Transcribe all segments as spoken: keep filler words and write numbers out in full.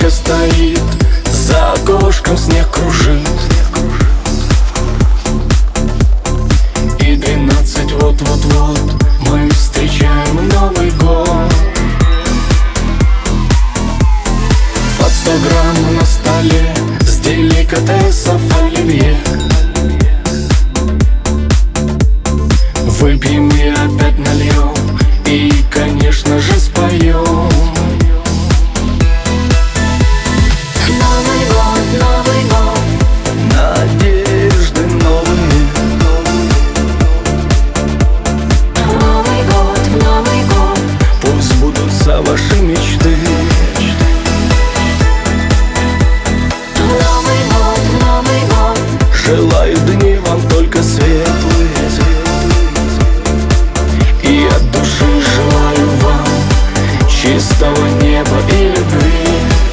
елочка стоит, за окошком снег кружит, и двенадцать вот-вот-вот мы встречаем Новый год. Под сто грамм на столе с деликатесов оливье. Выпьем и опять нальем, и, конечно же, споем. Новый год, Новый год, Надежды новые. Новый год, Новый год, Пусть сбудутся ваши мечты. Новый год, Новый год, Желаю дни вам только светлые, и от души желаю вам чистого неба и любви.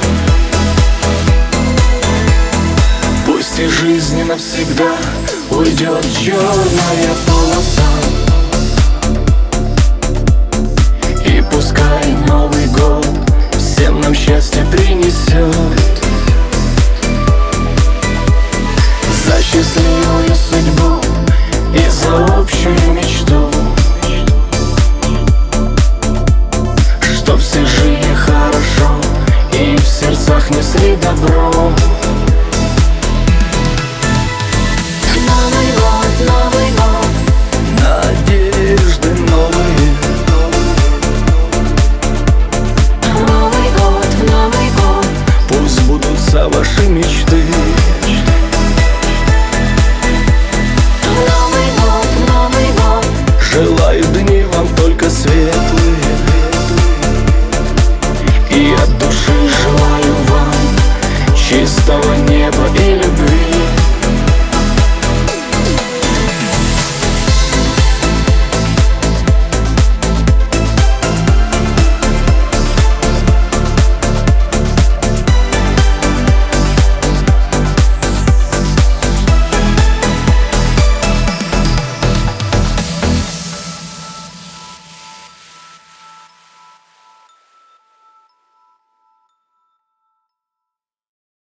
Пусть из жизни навсегда уйдет черная полоса, и пускай Новый год всем нам счастье принесет. За счастливую судьбу и за общую мечту, чтоб все жили хорошо и в сердцах несли добро. Новый год, Новый год, Надежды новые. Новый год, Новый год, Пусть сбудутся ваши мечты. Новый год, Новый год, Желаю дни вам только светлые,